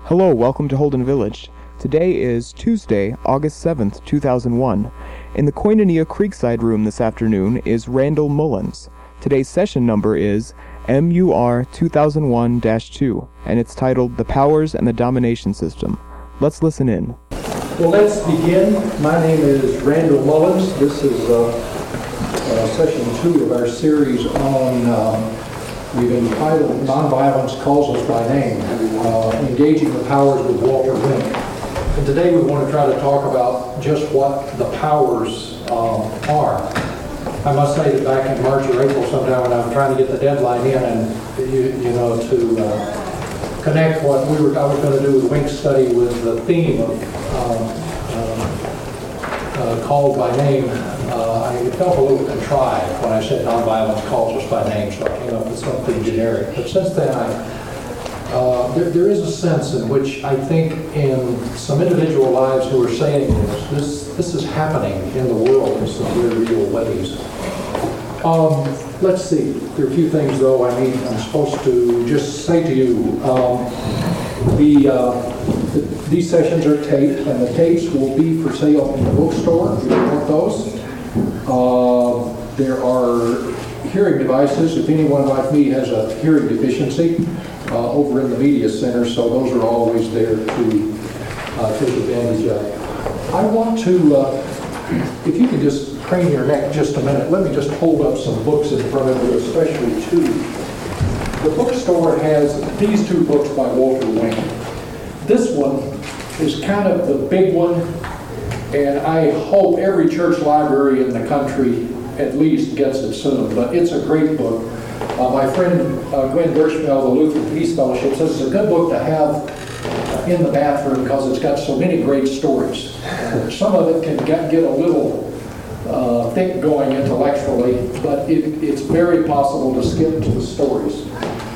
Hello, welcome to Holden Village. Today is Tuesday, August 7th, 2001. In the Koinonia Creekside room this afternoon is Randall Mullins. Today's session number is MUR 2001-2, and it's titled The Powers and the Domination System. Let's listen in. Well, let's begin. My name is Randall Mullins. This is session 2 of our series on we've entitled Nonviolence Calls Us by Name, Engaging the Powers with Walter Wink. And today we want to try to talk about just what the powers are. I must say that back in March or April sometime when I'm trying to get the deadline in and, to connect what I was going to do with Wink's study with the theme of called by name, I felt a little contrived when I said nonviolence calls us by name, so I came up with something generic. But since then, there is a sense in which I think in some individual lives who are saying this is happening in the world in some very real ways. Let's see. There are a few things, though, I'm supposed to just say to you. These sessions are taped, and the tapes will be for sale in the bookstore if you want those. There are hearing devices. If anyone like me has a hearing deficiency, over in the media center, so those are always there to take advantage of. I want to, if you can just crane your neck just a minute, let me just hold up some books in front of you, especially two. The bookstore has these two books by Walter Wink. This one is kind of the big one, and I hope every church library in the country at least gets it soon, but it's a great book. My friend Glenn Birchmel, the Lutheran Peace Fellowship, says it's a good book to have in the bathroom because it's got so many great stories. Some of it can get a little thick going intellectually, but it's very possible to skip to the stories.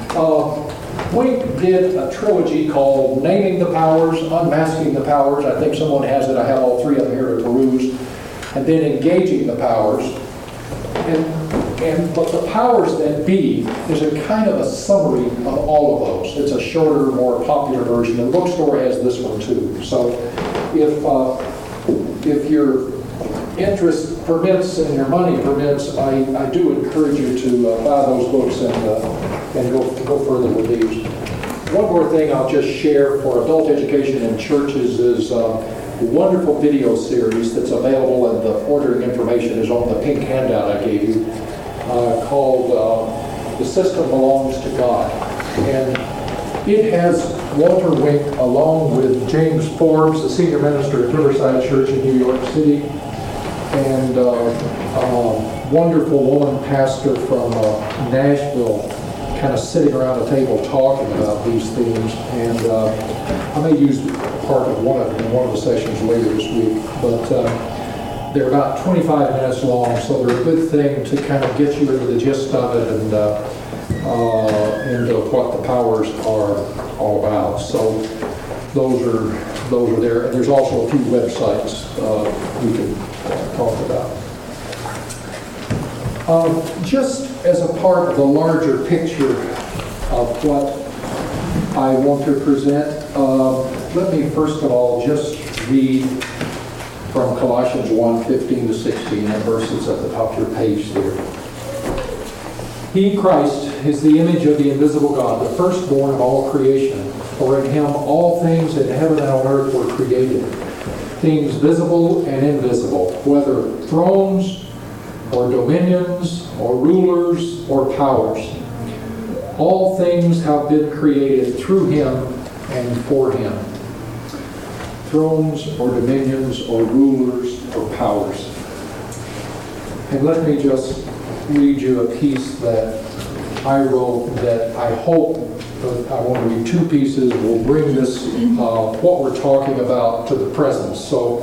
Wink did a trilogy called Naming the Powers, Unmasking the Powers. I think someone has it. I have all three of them here to peruse. And then Engaging the Powers. But the powers that be is a kind of a summary of all of those. It's a shorter, more popular version. The bookstore has this one too. So if your interest permits and your money permits, I do encourage you to buy those books and go further with these. One more thing I'll just share for adult education in churches is a wonderful video series that's available, and the ordering information is on the pink handout I gave you, called The System Belongs to God. And it has Walter Wink along with James Forbes, the senior minister at Riverside Church in New York City, and a wonderful woman pastor from Nashville, kind of sitting around a table talking about these themes. And I may use part of one of them in one of the sessions later this week, but they're about 25 minutes long, so they're a good thing to kind of get you into the gist of it and into what the powers are all about. So those are there, and there's also a few websites we can talk about. Just as a part of the larger picture of what I want to present, let me first of all just read from Colossians 1:15-16, and verses at the top of your page there. He, Christ, is the image of the invisible God, the firstborn of all creation. For in him all things in heaven and on earth were created, things visible and invisible, whether thrones or dominions or rulers or powers. All things have been created through him and for him. Thrones or dominions or rulers or powers. And let me just read you a piece that I wrote that I hope, I want to read two pieces, will bring this, what we're talking about to the present. So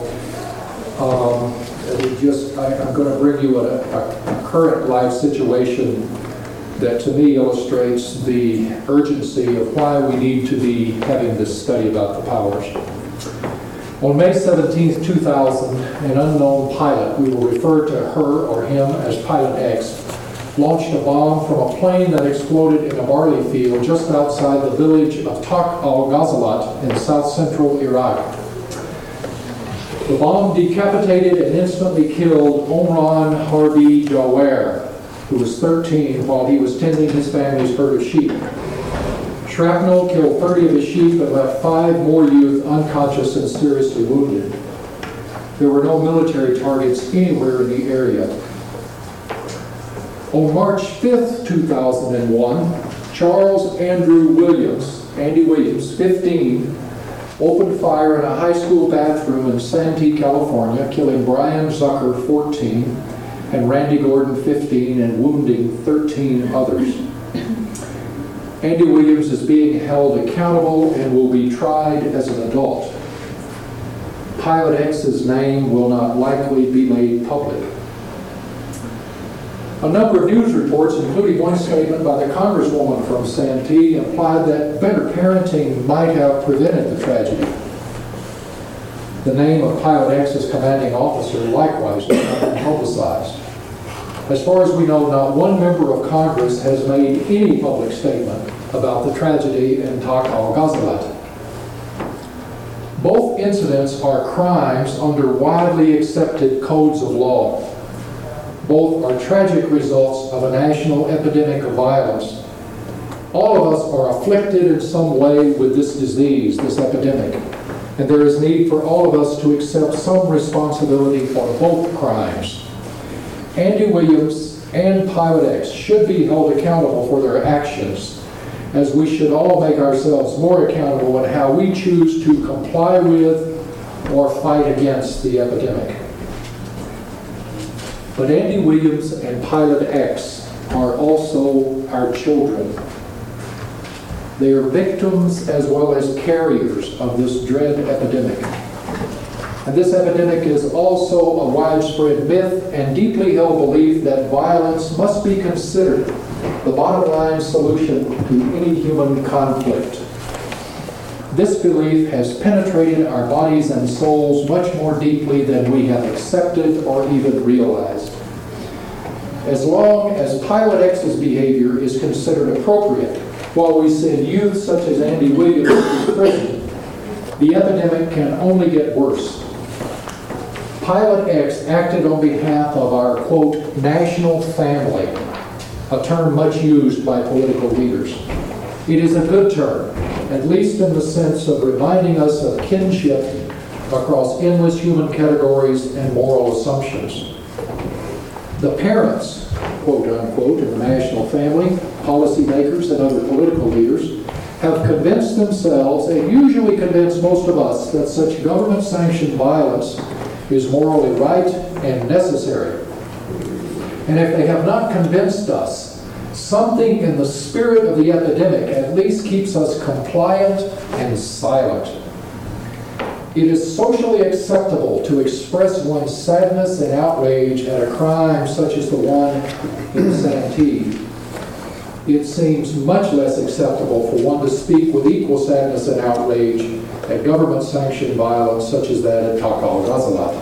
I'm going to bring you a current life situation that to me illustrates the urgency of why we need to be having this study about the powers. On May 17, 2000, an unknown pilot, we will refer to her or him as Pilot X, launched a bomb from a plane that exploded in a barley field just outside the village of Tak al-Ghazalat in south-central Iraq. The bomb decapitated and instantly killed Omran Harbi Jawar, who was 13 while he was tending his family's herd of sheep. Shrapnel killed 30 of his sheep and left 5 more youth unconscious and seriously wounded. There were no military targets anywhere in the area. On March 5th, 2001, Charles Andrew Williams, Andy Williams, 15, opened fire in a high school bathroom in Santee, California, killing Brian Zucker, 14, and Randy Gordon, 15, and wounding 13 others. Andy Williams is being held accountable and will be tried as an adult. Pilot X's name will not likely be made public. A number of news reports, including one statement by the Congresswoman from Santee, implied that better parenting might have prevented the tragedy. The name of Pilot X's commanding officer likewise has not been publicized. As far as we know, not one member of Congress has made any public statement about the tragedy in Tak al-Ghazalat. Both incidents are crimes under widely accepted codes of law. Both are tragic results of a national epidemic of violence. All of us are afflicted in some way with this disease, this epidemic, and there is need for all of us to accept some responsibility for both crimes. Andy Williams and Pilot X should be held accountable for their actions, as we should all make ourselves more accountable in how we choose to comply with or fight against the epidemic. But Andy Williams and Pilot X are also our children. They are victims as well as carriers of this dread epidemic. And this epidemic is also a widespread myth and deeply held belief that violence must be considered the bottom line solution to any human conflict. This belief has penetrated our bodies and souls much more deeply than we have accepted or even realized. As long as Pilot X's behavior is considered appropriate, while we send youth such as Andy Williams to prison, the epidemic can only get worse. Pilot X acted on behalf of our, quote, national family, a term much used by political leaders. It is a good term, at least in the sense of reminding us of kinship across endless human categories and moral assumptions. The parents, quote unquote, in the national family, policymakers, and other political leaders have convinced themselves, and usually convince most of us, that such government-sanctioned violence is morally right and necessary. And if they have not convinced us, something in the spirit of the epidemic at least keeps us compliant and silent. It is socially acceptable to express one's sadness and outrage at a crime such as the one in Santee. It seems much less acceptable for one to speak with equal sadness and outrage at government-sanctioned violence such as that at Tak al-Ghazalat.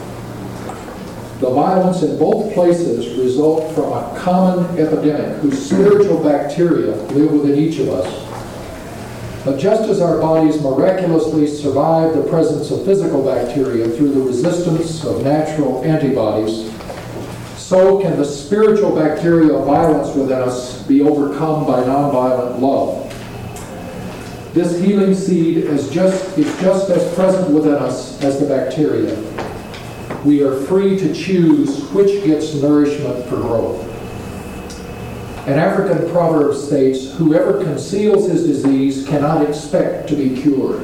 The violence in both places result from a common epidemic whose spiritual bacteria live within each of us. But just as our bodies miraculously survive the presence of physical bacteria through the resistance of natural antibodies, so can the spiritual bacteria of violence within us be overcome by nonviolent love. This healing seed is just as present within us as the bacteria. We are free to choose which gets nourishment for growth. An African proverb states, "Whoever conceals his disease cannot expect to be cured."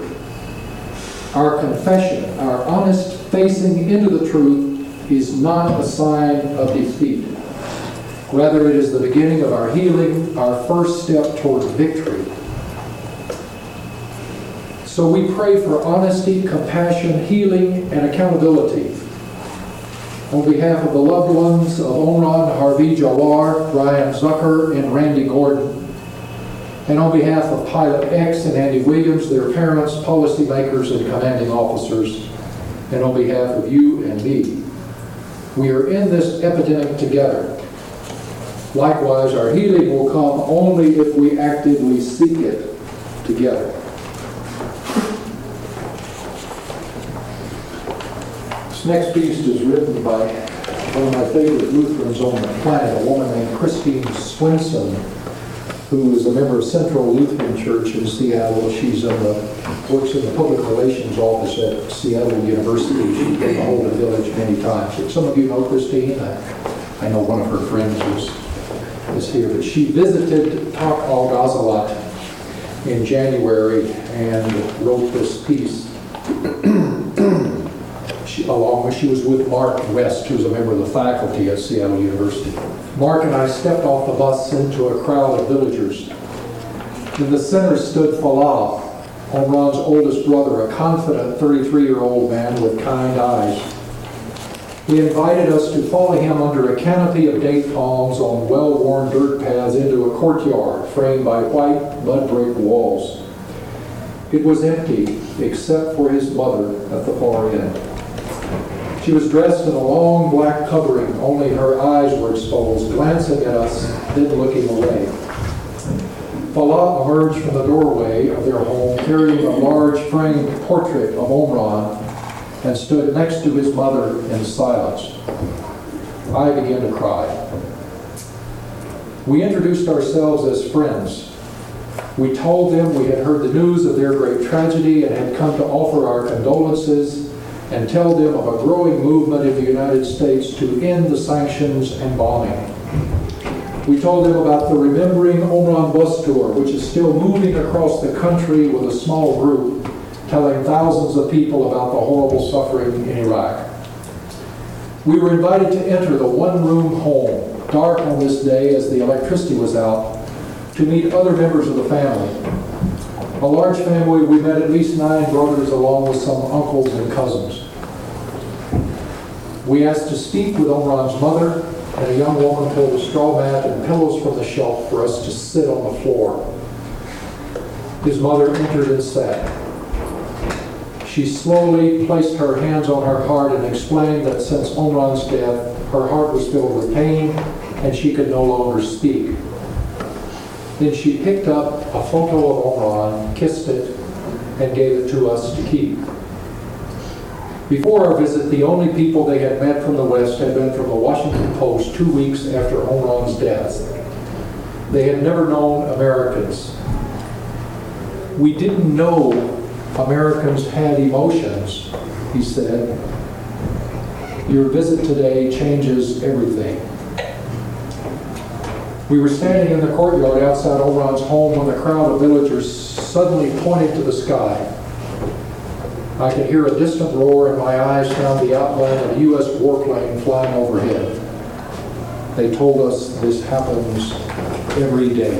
Our confession, our honest facing into the truth, is not a sign of defeat. Rather, it is the beginning of our healing, our first step toward victory. So we pray for honesty, compassion, healing, and accountability. On behalf of the loved ones of Omran Harbi Jawar, Brian Zucker, and Randy Gordon, and on behalf of Pilot X and Andy Williams, their parents, policymakers, and commanding officers, and on behalf of you and me, we are in this epidemic together. Likewise, our healing will come only if we actively seek it together. This next piece is written by one of my favorite Lutherans on the planet, a woman named Christine Swenson, who is a member of Central Lutheran Church in Seattle. She's works in the public relations office at Seattle University. She's been to Holden Village many times. Some of you know Christine. I know one of her friends is here, but she visited Tak Al-Ghazalat in January and wrote this piece. She was with Mark West, who's a member of the faculty at Seattle University. Mark and I stepped off the bus into a crowd of villagers. In the center stood Falah, Omran's oldest brother, a confident 33-year-old man with kind eyes. He invited us to follow him under a canopy of date palms on well-worn dirt paths into a courtyard framed by white mud brick walls. It was empty, except for his mother at the far end. She was dressed in a long black covering, only her eyes were exposed, glancing at us, then looking away. Falah emerged from the doorway of their home carrying a large framed portrait of Omran and stood next to his mother in silence. I began to cry. We introduced ourselves as friends. We told them we had heard the news of their great tragedy and had come to offer our condolences and tell them of a growing movement in the United States to end the sanctions and bombing. We told them about the Remembering Omran bus tour, which is still moving across the country with a small group, telling thousands of people about the horrible suffering in Iraq. We were invited to enter the one-room home, dark on this day as the electricity was out, to meet other members of the family. A large family, we met at least 9 brothers along with some uncles and cousins. We asked to speak with Omran's mother, and a young woman pulled a straw mat and pillows from the shelf for us to sit on the floor. His mother entered and sat. She slowly placed her hands on her heart and explained that since Omran's death, her heart was filled with pain and she could no longer speak. Then she picked up a photo of Omran, kissed it, and gave it to us to keep. Before our visit, the only people they had met from the West had been from the Washington Post 2 weeks after Omran's death. They had never known Americans. We didn't know Americans had emotions, he said. Your visit today changes everything. We were standing in the courtyard outside Omran's home when the crowd of villagers suddenly pointed to the sky. I could hear a distant roar and my eyes found the outline of a U.S. warplane flying overhead. They told us this happens every day.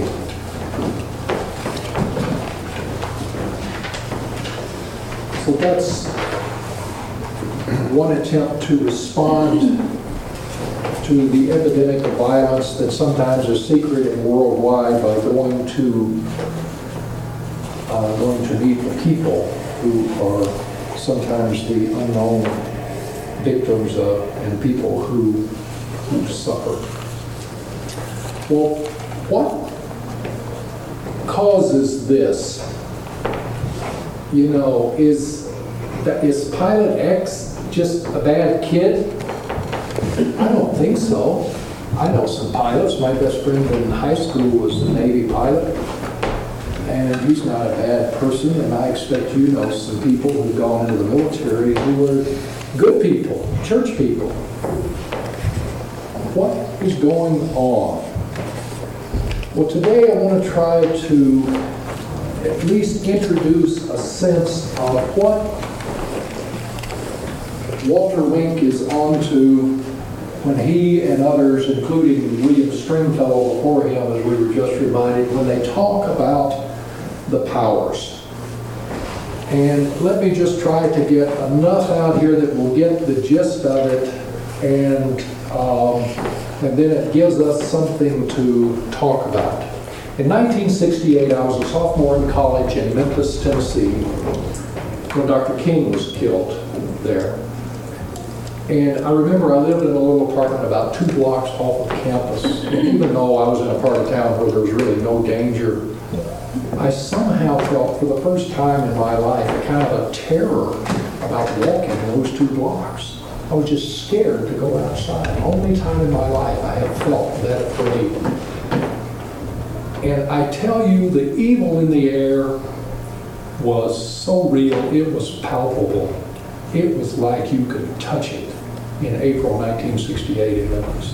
So that's one attempt to respond to the epidemic of violence that sometimes is secret and worldwide by going to meet the people who are sometimes the unknown victims of and people who suffer. Well, what causes this? You know, is Pilot X just a bad kid? I don't think so. I know some pilots. My best friend in high school was a Navy pilot, and he's not a bad person, and I expect you know some people who've gone into the military who are good people, church people. What is going on? Well, today I want to try to at least introduce a sense of what Walter Wink is onto when he and others, including William Stringfellow before him, as we were just reminded, when they talk about the powers. And let me just try to get enough out here that we'll get the gist of it, and then it gives us something to talk about. In 1968, I was a sophomore in college in Memphis, Tennessee, when Dr. King was killed there. And I remember I lived in a little apartment about 2 blocks off of campus. And even though I was in a part of town where there was really no danger, I somehow felt for the first time in my life a kind of a terror about walking those 2 blocks. I was just scared to go outside. Only time in my life I have felt that afraid. And I tell you, the evil in the air was so real, it was palpable. It was like you could touch it in April 1968 in Memphis.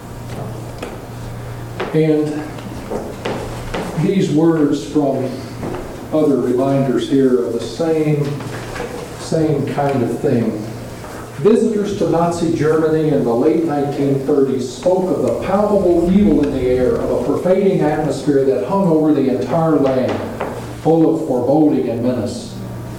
And these words from other reminders here of the same kind of thing. Visitors to Nazi Germany in the late 1930s spoke of the palpable evil in the air, of a pervading atmosphere that hung over the entire land, full of foreboding and menace.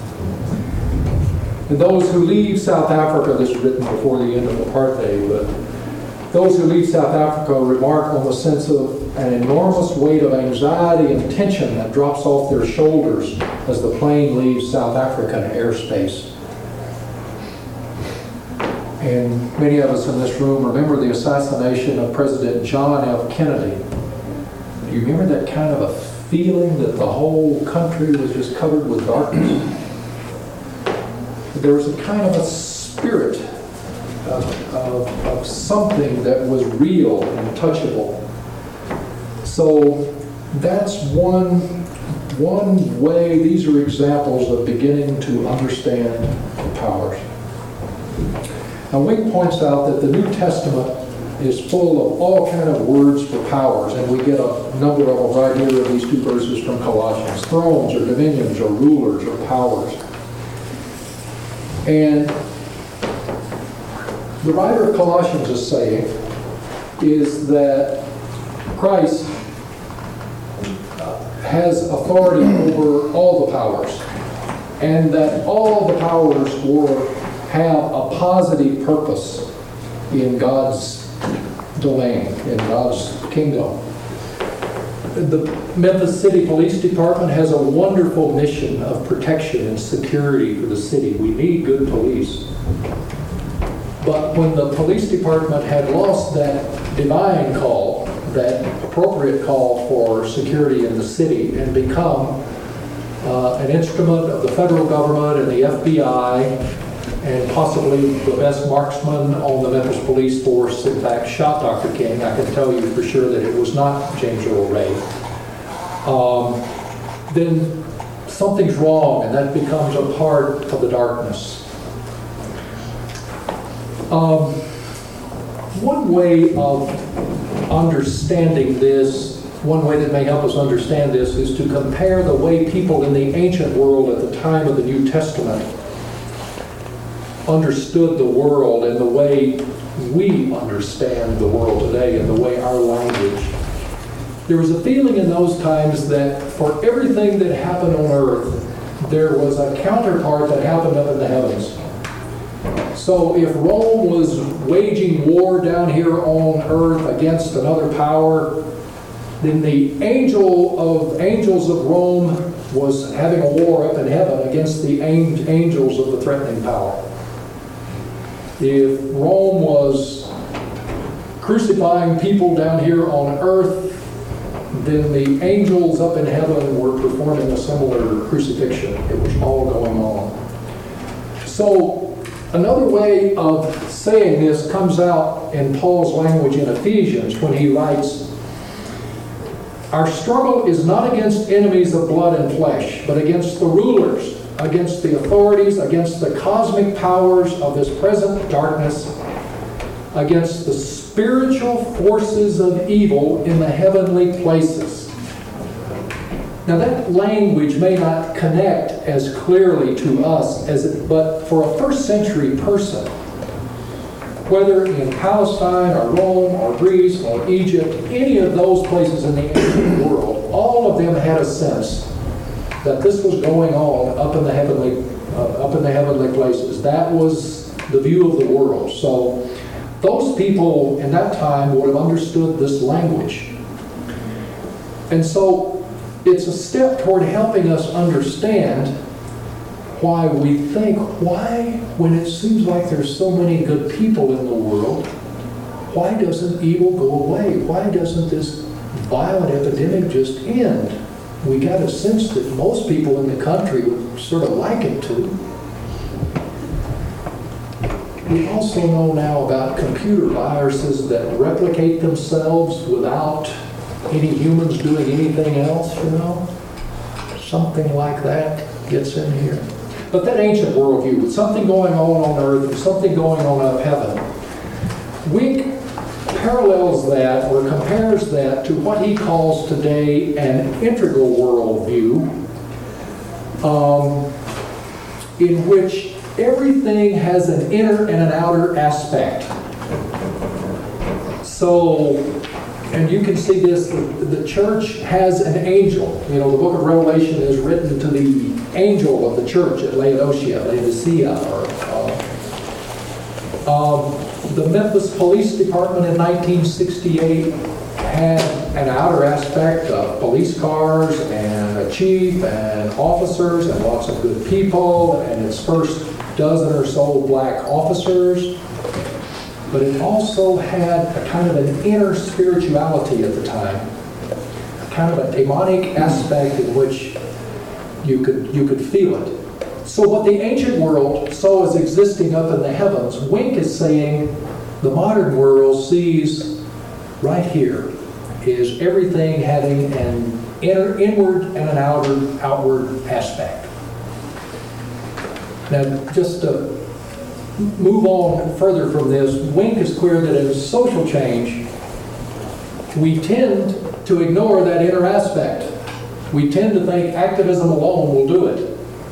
And those who leave South Africa, this was written before the end of apartheid, but those who leave South Africa remark on the sense of an enormous weight of anxiety and tension that drops off their shoulders as the plane leaves South African airspace. And many of us in this room remember the assassination of President John F. Kennedy. Do you remember that kind of a feeling that the whole country was just covered with darkness? There was a kind of a spirit of something that was real and touchable. So that's one way. These are examples of beginning to understand the powers. Now, Wink points out that the New Testament is full of all kind of words for powers, and we get a number of them right here in these 2 verses from Colossians. Thrones or dominions or rulers or powers. And the writer of Colossians is saying is that Christ has authority over all the powers, and that all the powers have a positive purpose in God's domain, in God's kingdom. The Memphis City Police Department has a wonderful mission of protection and security for the city. We need good police. But when the police department had lost that divine call, that appropriate call for security in the city, and become an instrument of the federal government and the FBI, and possibly the best marksman on the Memphis police force, in fact, shot Dr. King. I can tell you for sure that it was not James Earl Ray. Then something's wrong, and that becomes a part of the darkness. One way of understanding this, one way that may help us understand this, is to compare the way people in the ancient world at the time of the New Testament understood the world and the way we understand the world today and the way our language. There was a feeling in those times that for everything that happened on earth, there was a counterpart that happened up in the heavens. So if Rome was waging war down here on earth against another power, then the angels of Rome was having a war up in heaven against the angels of the threatening power. If Rome was crucifying people down here on earth, then the angels up in heaven were performing a similar crucifixion. It was all going on. So another way of saying this comes out in Paul's language in Ephesians when he writes, "Our struggle is not against enemies of blood and flesh, but against the rulers, against the authorities, against the cosmic powers of this present darkness, against the spiritual forces of evil in the heavenly places." Now that language may not connect as clearly to us but for a first century person, whether in Palestine or Rome or Greece or Egypt, any of those places in the ancient world, all of them had a sense that this was going on up in the heavenly places. That was the view of the world. So those people in that time would have understood this language. And so it's a step toward helping us understand why we think, when it seems like there's so many good people in the world, why doesn't evil go away? Why doesn't this violent epidemic just end? We got a sense that most people in the country would sort of like it to. We also know now about computer viruses that replicate themselves without any humans doing anything else, Something like that gets in here. But that ancient worldview, with something going on earth and something going on up heaven, Wink parallels that or compares that to what he calls today an integral worldview, in which everything has an inner and an outer aspect. So, and you can see this, the church has an angel. The book of Revelation is written to the angel of the church at Laodicea, the Memphis Police Department in 1968 had an outer aspect of police cars and a chief and officers and lots of good people and its first dozen or so black officers. But it also had a kind of an inner spirituality at the time, kind of a demonic aspect in which you could feel it. So what the ancient world saw as existing up in the heavens, Wink is saying the modern world sees right here is everything having an inward and an outward aspect. Now, just to move on further from this, Wink is clear that in social change, we tend to ignore that inner aspect. We tend to think activism alone will do it.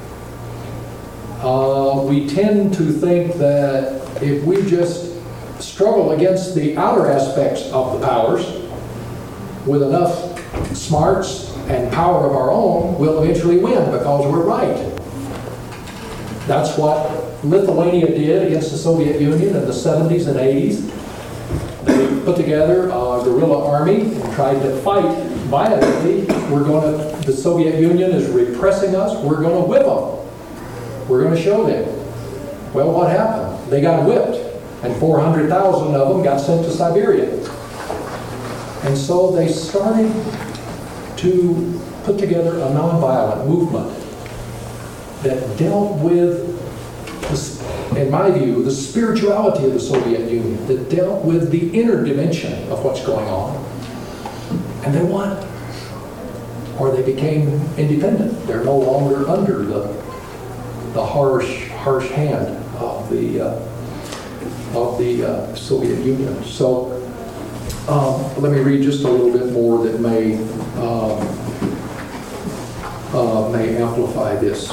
We tend to think that if we just struggle against the outer aspects of the powers with enough smarts and power of our own, we'll eventually win because we're right. That's what Lithuania did against the Soviet Union in the 70s and 80s. They put together a guerrilla army and tried to fight violently. The Soviet Union is repressing us. We're going to whip them. We're going to show them. Well, what happened? They got whipped, and 400,000 of them got sent to Siberia. And so they started to put together a nonviolent movement that dealt with, in my view, the spirituality of the Soviet Union, that dealt with the inner dimension of what's going on. And they won. Or they became independent. They're no longer under the harsh hand of the Soviet Union. So let me read just a little bit more that may amplify this.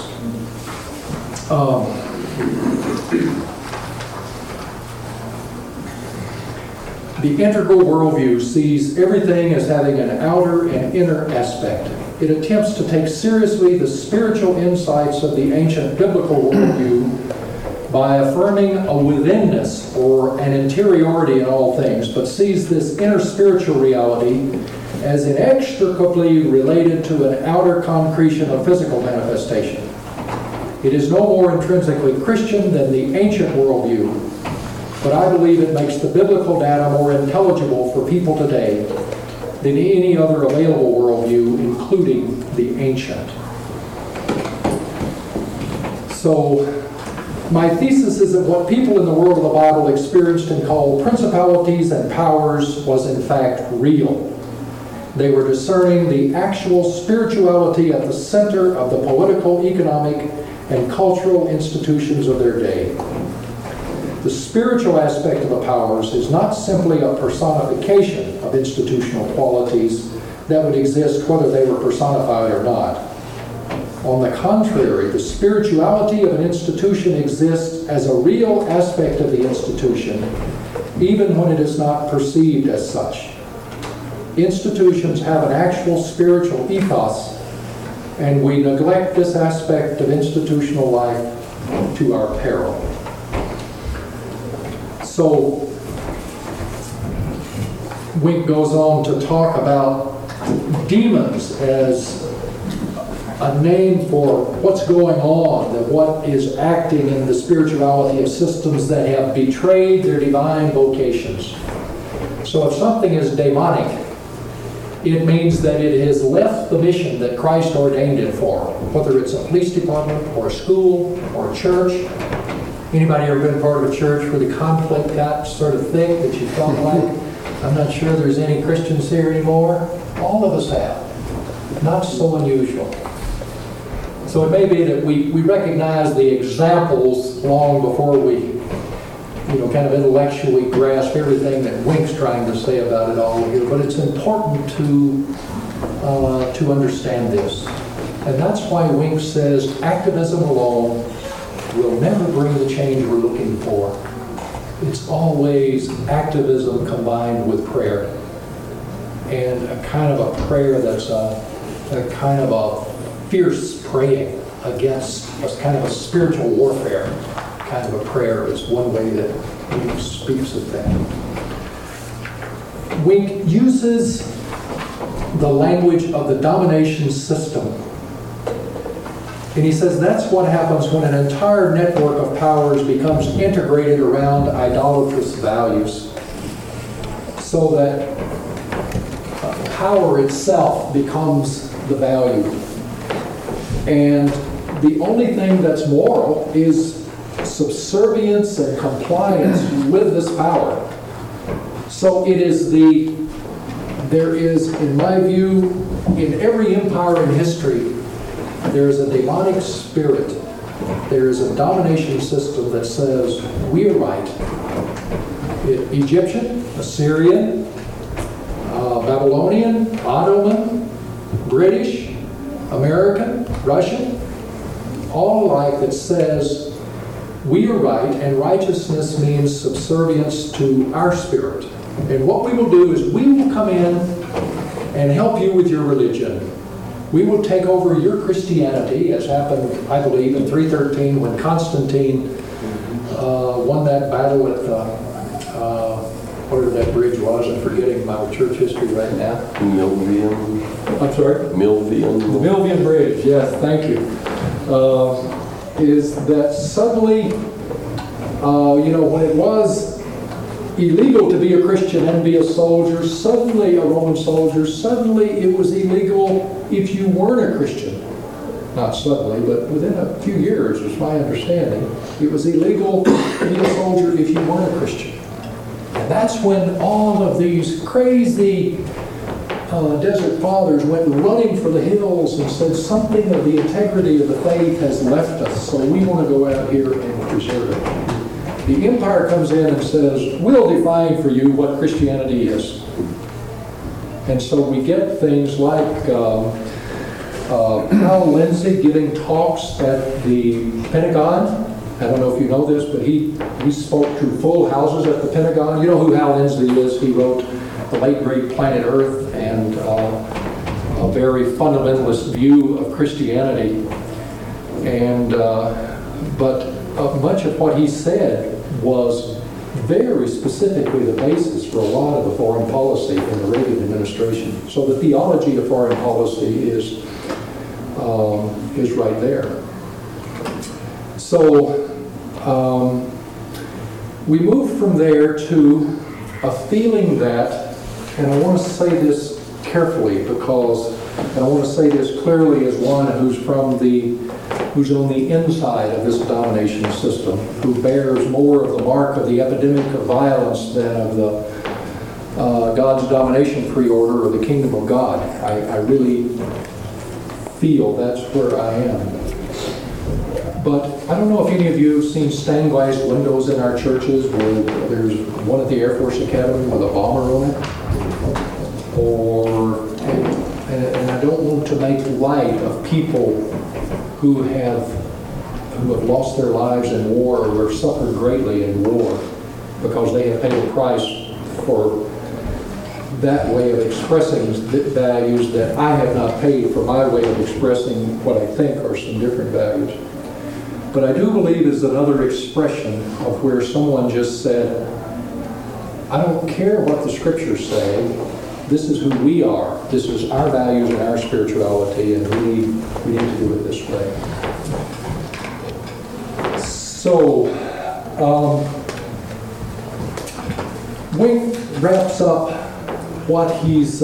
The integral worldview sees everything as having an outer and inner aspect. It attempts to take seriously the spiritual insights of the ancient biblical worldview by affirming a withinness or an interiority in all things, but sees this inner spiritual reality as inextricably related to an outer concretion of physical manifestation. It is no more intrinsically Christian than the ancient worldview, but I believe it makes the biblical data more intelligible for people today than any other available worldview, including the ancient. So, my thesis is that what people in the world of the Bible experienced and called principalities and powers was in fact real. They were discerning the actual spirituality at the center of the political, economic, and cultural institutions of their day. The spiritual aspect of the powers is not simply a personification of institutional qualities that would exist whether they were personified or not. On the contrary, the spirituality of an institution exists as a real aspect of the institution, even when it is not perceived as such. Institutions have an actual spiritual ethos, and we neglect this aspect of institutional life to our peril. So, Wink goes on to talk about demons as a name for what's going on, that what is acting in the spirituality of systems that have betrayed their divine vocations. So if something is demonic, it means that it has left the mission that Christ ordained it for, whether it's a police department or a school or a church. Anybody ever been part of a church where the conflict got sort of thick that you felt like, I'm not sure there's any Christians here anymore? All of us have. Not so unusual. So it may be that we recognize the examples long before we kind of intellectually grasp everything that Wink's trying to say about it all here. But it's important to understand this. And that's why Wink says activism alone will never bring the change we're looking for. It's always activism combined with prayer. And a kind of a prayer that's a kind of a fierce praying against a kind of a spiritual warfare. Kind of a prayer is one way that Wink speaks of that. Wink uses the language of the domination system. And he says that's what happens when an entire network of powers becomes integrated around idolatrous values, so that power itself becomes the value. And the only thing that's moral is subservience and compliance with this power. So it is there is, in my view, in every empire in history, there is a demonic spirit. There is a domination system that says, we are right. Egyptian, Assyrian, Babylonian, Ottoman, British, American, Russian, all alike, that says, we are right, and righteousness means subservience to our spirit. And what we will do is we will come in and help you with your religion. We will take over your Christianity, as happened, I believe, in 313 when Constantine won that battle at whatever that bridge was. I'm forgetting my church history right now. Milvian. I'm sorry? Milvian. The Milvian Bridge, yes, thank you. Is that suddenly, when it was illegal to be a Christian and be a soldier, suddenly a Roman soldier, suddenly it was illegal if you weren't a Christian. Not suddenly, but within a few years, is my understanding. It was illegal to be a soldier if you weren't a Christian. And that's when all of these crazy desert fathers went running for the hills and said something of the integrity of the faith has left us, so we want to go out here and preserve it. The empire comes in and says, we'll define for you what Christianity is. And so we get things like Hal Lindsey giving talks at the Pentagon. I don't know if you know this, but he spoke to full houses at the Pentagon. You know who Hal Lindsey is. He wrote The Late Great Planet Earth and a very fundamentalist view of Christianity. And but much of what he said was very specifically the basis for a lot of the foreign policy in the Reagan administration. So the theology of foreign policy is right there. So we move from there to a feeling that, and I want to say this carefully and I want to say this clearly as one who's on the inside of this domination system, who bears more of the mark of the epidemic of violence than of the God's domination pre-order or the kingdom of God. I really feel that's where I am. But I don't know if any of you have seen stained glass windows in our churches where there's one at the Air Force Academy with a bomber on it. And I don't want to make light of people who have lost their lives in war or have suffered greatly in war because they have paid a price for that way of expressing values that I have not paid for my way of expressing what I think are some different values. But I do believe is another expression of where someone just said, I don't care what the scriptures say, this is who we are, this is our values and our spirituality, and we need Okay. So, Wink wraps up what he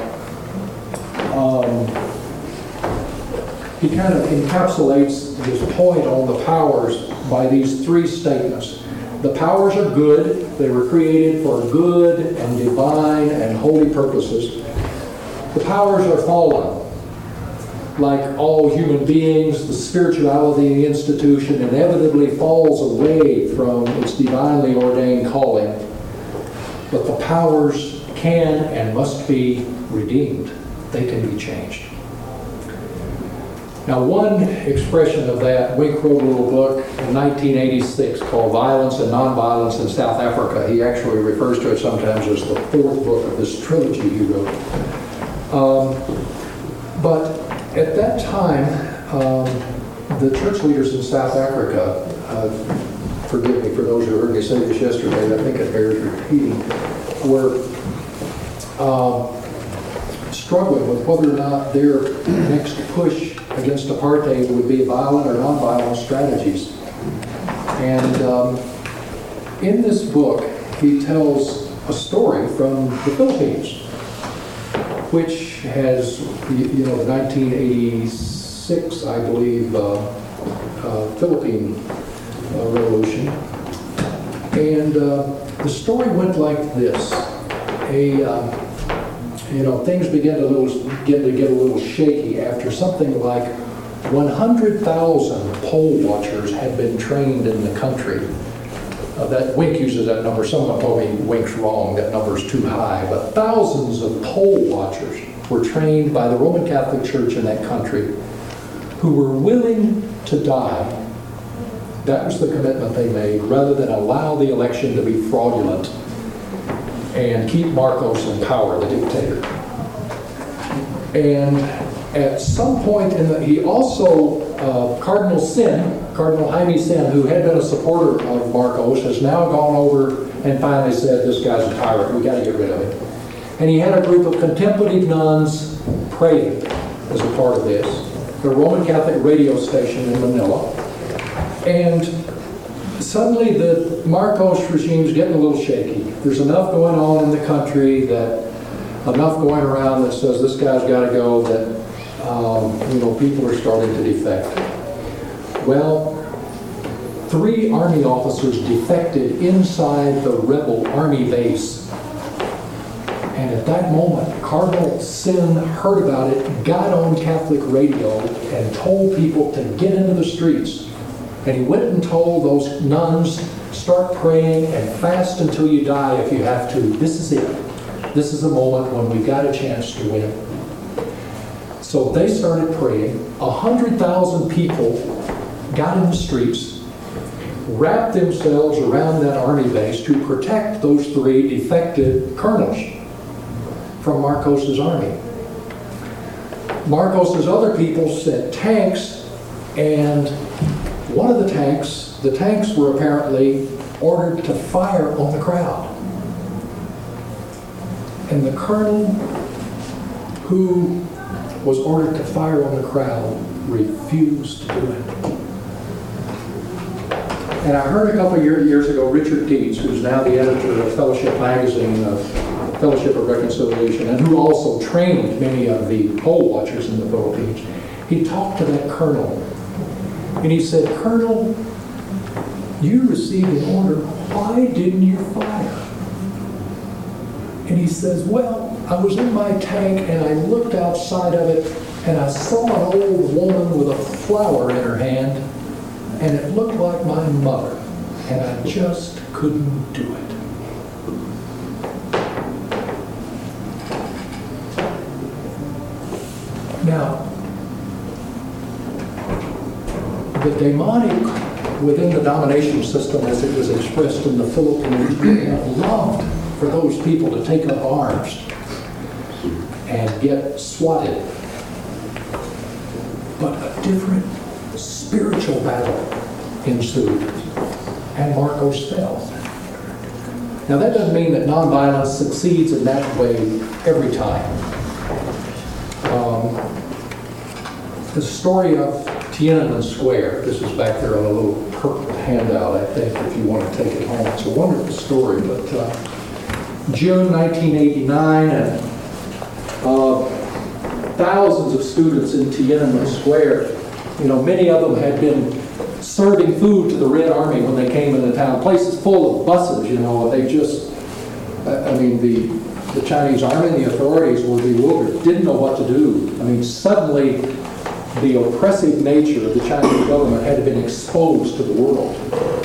kind of encapsulates his point on the powers by these three statements. The powers are good. They were created for good and divine and holy purposes. The powers are fallen. Like all human beings, the spirituality of the institution inevitably falls away from its divinely ordained calling. But the powers can and must be redeemed. They can be changed. Now, one expression of that, Wink wrote a little book in 1986 called Violence and Nonviolence in South Africa. He actually refers to it sometimes as the fourth book of this trilogy he wrote. But at that time, the church leaders in South Africa, forgive me for those who heard me say this yesterday, I think it bears repeating, were struggling with whether or not their next push against apartheid would be violent or nonviolent strategies. And in this book, he tells a story from the Philippines, which has, the 1986, I believe, Philippine Revolution. And the story went like this. Things began to get a little shaky after something like 100,000 poll watchers had been trained in the country. That Wink uses that number. Someone told me Wink's wrong, that number's too high. But thousands of poll watchers were trained by the Roman Catholic Church in that country who were willing to die. That was the commitment they made, rather than allow the election to be fraudulent and keep Marcos in power, the dictator. And at some point he also, Cardinal Jaime Sin, who had been a supporter of Marcos, has now gone over and finally said, this guy's a tyrant, we got to get rid of him. And he had a group of contemplative nuns praying as a part of this, the Roman Catholic radio station in Manila. And suddenly the Marcos regime's getting a little shaky. There's enough going on in the country, enough going around that says this guy's got to go, that people are starting to defect. Well, 3 army officers defected inside the rebel army base. And at that moment, Cardinal Sin heard about it, got on Catholic radio, and told people to get into the streets. And he went and told those nuns, start praying and fast until you die if you have to. This is it. This is a moment when we've got a chance to win. So they started praying. 100,000 people got in the streets, wrapped themselves around that army base to protect those 3 defected colonels from Marcos's army. Marcos's other people sent tanks, and one of the tanks were apparently ordered to fire on the crowd. And the colonel who was ordered to fire on the crowd refused to do it. And I heard a couple of years ago, Richard Dietz, who's now the editor of Fellowship Magazine, of Fellowship of Reconciliation, and who also trained many of the poll watchers in the Philippines, he talked to that colonel. And he said, Colonel, you received an order. Why didn't you fire? And he says, well, I was in my tank and I looked outside of it and I saw an old woman with a flower in her hand and it looked like my mother and I just couldn't do it. Now, the demonic within the domination system as it was expressed in the Philippines loved for those people to take up arms and get swatted. But a different spiritual battle ensued, and Marcos fell. Now that doesn't mean that nonviolence succeeds in that way every time. The story of Tiananmen Square. This is back there on a little purple handout, I think, if you want to take it home. It's a wonderful story, but June 1989, and thousands of students in Tiananmen Square, many of them had been serving food to the Red Army when they came into town. Places full of buses, they just, the Chinese army and the authorities were bewildered, didn't know what to do. Suddenly the oppressive nature of the Chinese government had been exposed to the world.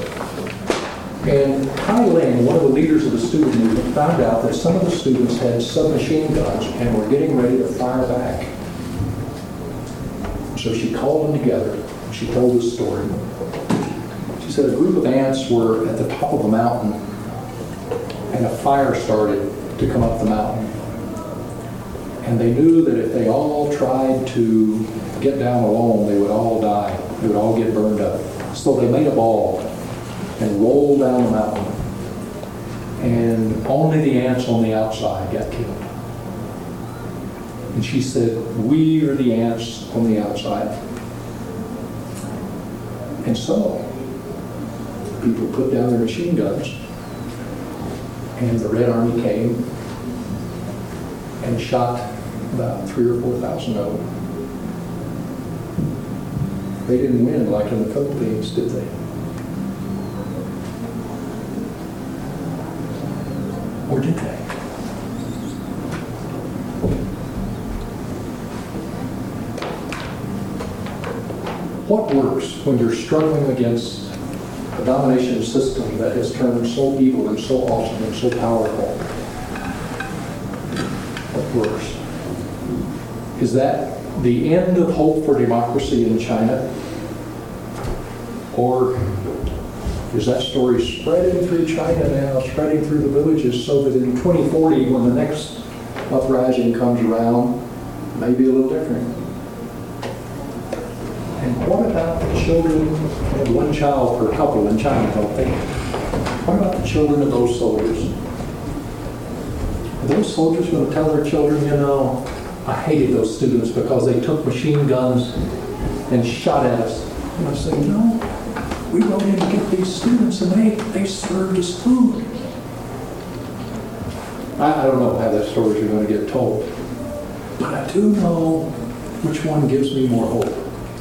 And Kai Ling, one of the leaders of the student movement, found out that some of the students had submachine guns and were getting ready to fire back. So she called them together and she told this story. She said a group of ants were at the top of a mountain and a fire started to come up the mountain. And they knew that if they all tried to get down alone, they would all die. They would all get burned up. So they made a ball and rolled down the mountain. And only the ants on the outside got killed. And she said, we are the ants on the outside. And so, people put down their machine guns, and the Red Army came and shot about 3,000 or 4,000 of them. They didn't win like in the Philippines, did they? Or did they? What works when you're struggling against a domination system that has turned so evil and so awesome and so powerful? What works? Is that the end of hope for democracy in China? Or is that story spreading through China now, spreading through the villages, so that in 2040, when the next uprising comes around, it may be a little different? And what about the children? They have one child per couple in China, don't they? What about the children of those soldiers? Are those soldiers going to tell their children, I hated those students because they took machine guns and shot at us? And I say, no, we went in to get these students and they served us food. I don't know how that story is going to get told, but I do know which one gives me more hope.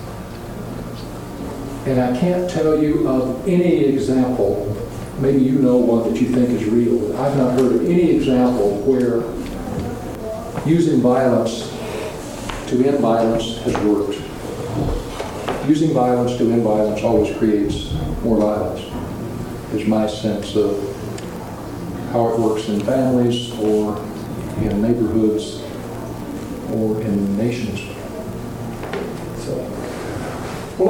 And I can't tell you of any example, maybe you know one that you think is real, but I've not heard of any example where using violence to end violence has worked. Using violence to end violence always creates more violence, is my sense of how it works in families or in neighborhoods or in nations. So, well,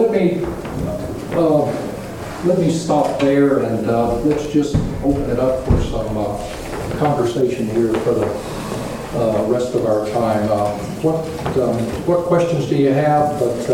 let me stop there and let's just open it up for some conversation here for the rest of our time. What questions do you have? But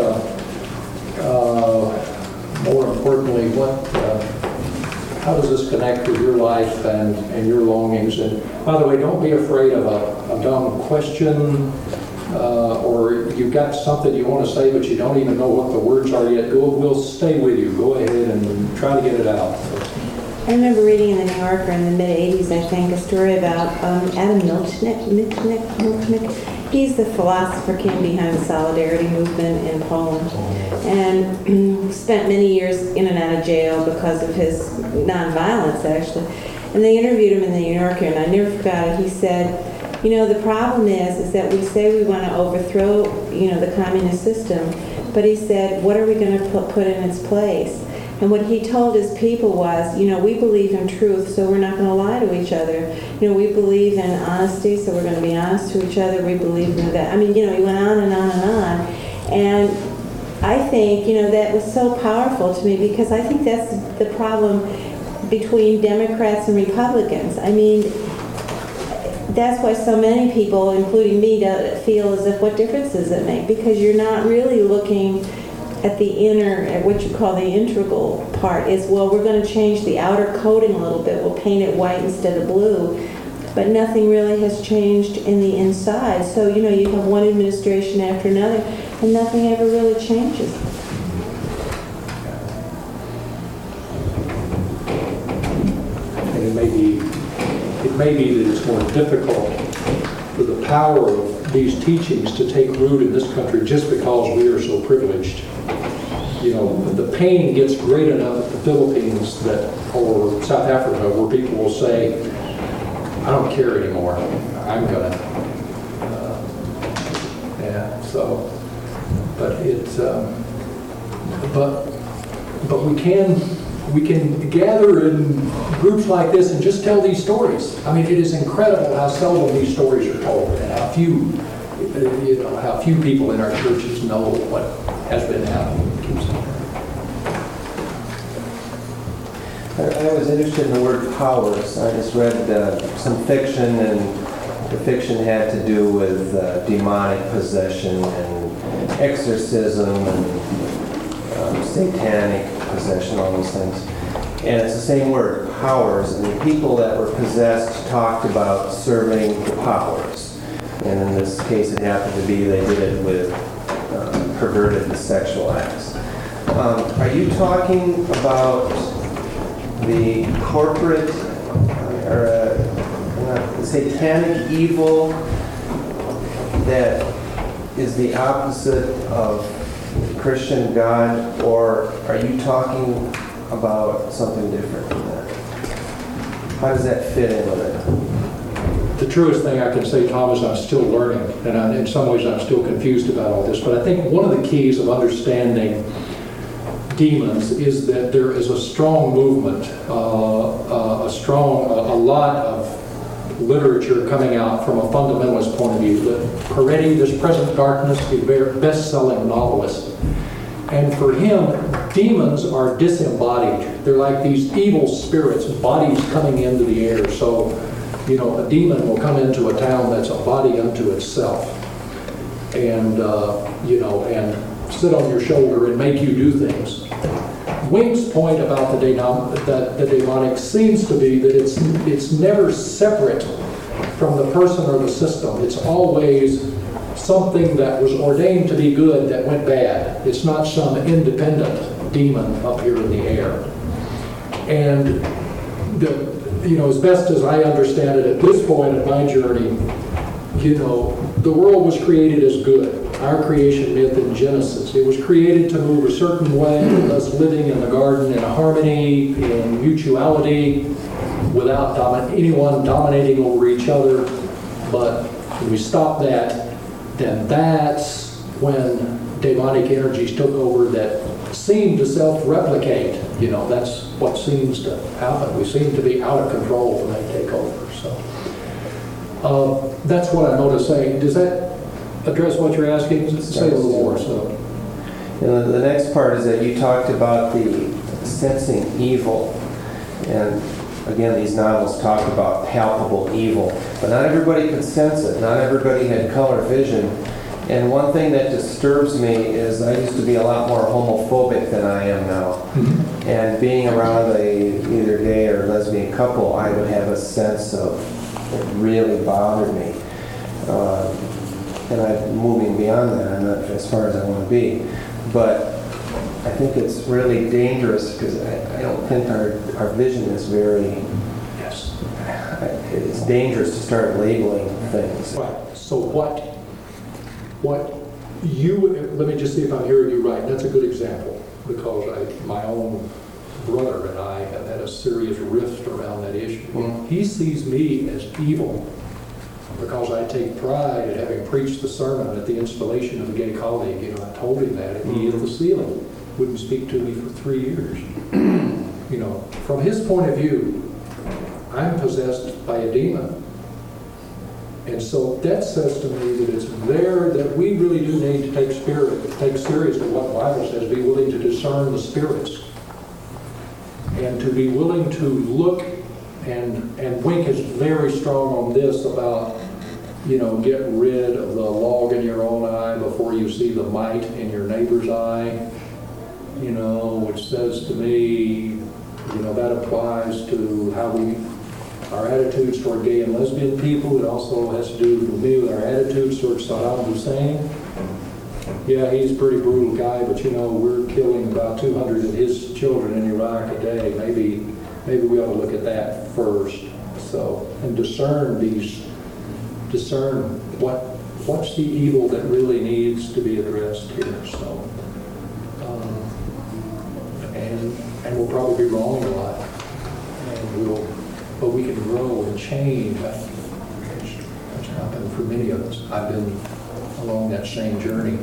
more importantly, how does this connect with your life and your longings? And by the way, don't be afraid of a dumb question or you've got something you want to say but you don't even know what the words are yet. We'll stay with you. Go ahead and try to get it out. I remember reading in the New Yorker in the mid-'80s, I think, a story about Adam Milchnik. He's the philosopher king behind the Solidarity movement in Poland, and spent many years in and out of jail because of his nonviolence, actually. And they interviewed him in the New Yorker, and I never forgot it. He said, the problem is that we say we want to overthrow, the communist system, but he said, what are we going to put in its place? And what he told his people was, we believe in truth, so we're not going to lie to each other. We believe in honesty, so we're going to be honest to each other. We believe in that. He went on and on and on. And I think, that was so powerful to me because I think that's the problem between Democrats and Republicans. That's why so many people, including me, feel as if what difference does it make? Because you're not really looking at the at what you call the integral part. Is, well, we're going to change the outer coating a little bit. We'll paint it white instead of blue. But nothing really has changed in the inside. So, you have one administration after another, and nothing ever really changes. it may be that it's more difficult for the power of these teachings to take root in this country just because we are so privileged. You know, the pain gets great enough at the Philippines or South Africa where people will say, I don't care anymore. I'm gonna. But we can gather in groups like this and just tell these stories. I mean, it is incredible how seldom these stories are told, and how few people in our churches know what has been happening. I was interested in the word powers. I just read some fiction, and the fiction had to do with demonic possession and exorcism and satanic possession, all those things. And it's the same word, powers. And the people that were possessed talked about serving the powers. And in this case, it happened to be they did it with perverted sexual acts. Are you talking about the corporate or satanic evil that is the opposite of Christian God, or are you talking about something different than that? How does that fit in with it? The truest thing I can say, Tom, is I'm still learning, and in some ways I'm still confused about all this, but I think one of the keys of understanding demons is that there is a strong movement, a lot of literature coming out from a fundamentalist point of view. Peretti, This Present Darkness, the best-selling novelist. And for him, demons are disembodied. They're like these evil spirits, bodies coming into the air. So, you know, a demon will come into a town that's a body unto itself. And, and sit on your shoulder and make you do things. Wink's point about the demonic seems to be that it's never separate from the person or the system. It's always something that was ordained to be good that went bad. It's not some independent demon up here in the air. And as best as I understand it at this point in my journey, the world was created as good. Our creation myth in Genesis. It was created to move a certain way, with us living in the garden in harmony, in mutuality, without anyone dominating over each other. But when we stop that, then that's when demonic energies took over that seemed to self-replicate. That's what seems to happen. We seem to be out of control when they take over. So that's what I know to say. Does that address what you're asking? Say a little more. So, the next part is that you talked about the sensing evil, and again, these novels talk about palpable evil, but not everybody could sense it. Not everybody had color vision. And one thing that disturbs me is I used to be a lot more homophobic than I am now. Mm-hmm. And being around a either gay or lesbian couple, I would have a sense of it really bothered me. And I'm moving beyond that. I'm not as far as I want to be. But I think it's really dangerous because I don't think our vision is very... Yes. It's dangerous to start labeling things. Right. So let me just see if I'm hearing you right. That's a good example because my own brother and I have had a serious rift around that issue. Mm-hmm. He sees me as evil because I take pride in having preached the sermon at the installation of a gay colleague. I told him that, and he hit the ceiling. Wouldn't speak to me for 3 years. From his point of view, I'm possessed by a demon. And so that says to me that it's there that we really do need to take seriously what the Bible says, be willing to discern the spirits. And to be willing to look, and Wink is very strong on this about, get rid of the log in your own eye before you see the mite in your neighbor's eye, which says to me, that applies to our attitudes toward gay and lesbian people. It also has to do with me with our attitudes toward Saddam Hussein. Yeah, he's a pretty brutal guy, but we're killing about 200 of his children in Iraq a day. maybe we ought to look at that first. So, and discern what's the evil that really needs to be addressed here. So, and we'll probably be wrong a lot, but we can grow and change. That's happened for many of us. I've been along that same journey.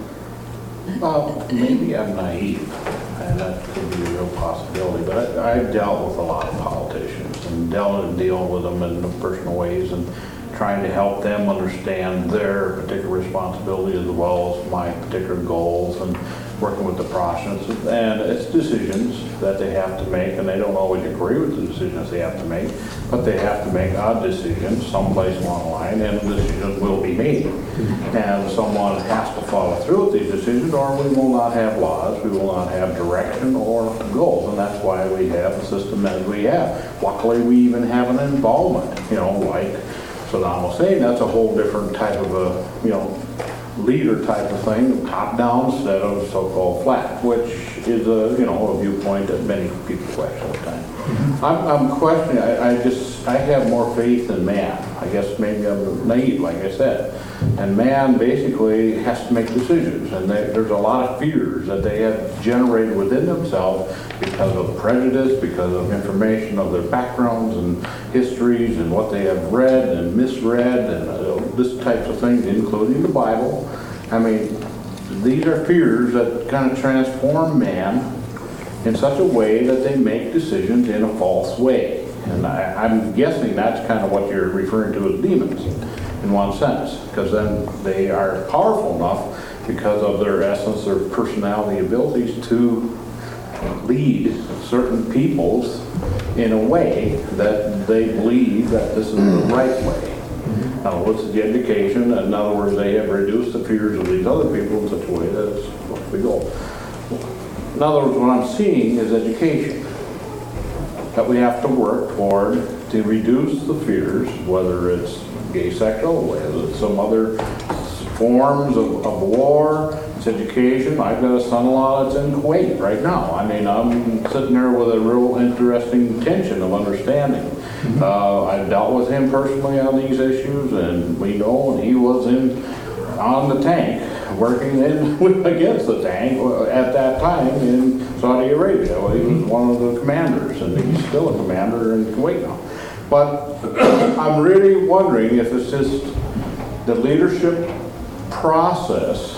Well, maybe I'm naive, and that could be a real possibility, but I've dealt with a lot of politicians and deal with them in personal ways and trying to help them understand their particular responsibility as well as my particular goals and working with the process. And it's decisions that they have to make, and they don't always agree with the decisions they have to make, but they have to make a decision someplace along the line, and the decision will be made. And someone has to follow through with these decisions, or we will not have laws, we will not have direction or goals, and that's why we have the system as we have. Luckily, we even have an involvement, like Saddam Hussein. That's a whole different type of a, leader type of thing, top down instead of so-called flat, which is a viewpoint that many people question all the time. I'm questioning. I have more faith in man. I guess maybe I'm naive, like I said. And man basically has to make decisions, and there's a lot of fears that they have generated within themselves because of prejudice, because of information of their backgrounds and histories and what they have read and misread and this types of things, including the Bible. I mean, these are fears that kind of transform man in such a way that they make decisions in a false way. And I'm guessing that's kind of what you're referring to as demons in one sense, because then they are powerful enough because of their essence, their personality abilities to lead certain peoples in a way that they believe that this is the right way. Now, what's the education? In other words, they have reduced the fears of these other people in such a way that it's supposed to be goal. In other words, what I'm seeing is education. That we have to work toward to reduce the fears, whether it's gay sexual, whether it's some other forms of war, it's education. I've got a son-in-law that's in Kuwait right now. I mean, I'm sitting there with a real interesting tension of understanding. I've dealt with him personally on these issues, and we know, and he was on the tank, working against the tank at that time in Saudi Arabia. Well, he was one of the commanders, and he's still a commander in Kuwait now. But I'm really wondering if it's just the leadership process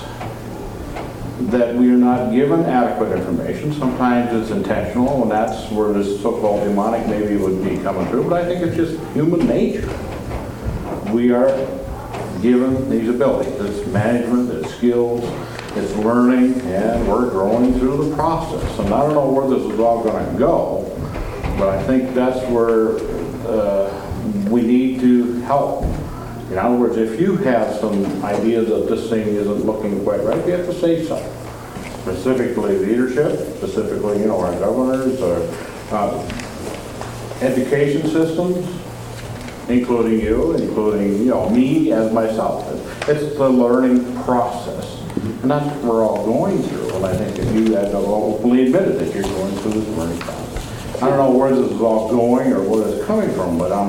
that we are not given adequate information. Sometimes it's intentional, and that's where this so-called demonic maybe would be coming through, but I think it's just human nature. We are given these abilities. It's management, it's skills, it's learning, and we're growing through the process. And I don't know where this is all going to go, but I think that's where we need to help. In other words, if you have some idea that this thing isn't looking quite right, you have to say so. Specifically leadership, specifically, our governors, our education systems, including you, including, me as myself. It's the learning process. And that's what we're all going through. And I think if you have openly admitted that you're going through this learning process. I don't know where this is all going or where it's coming from, but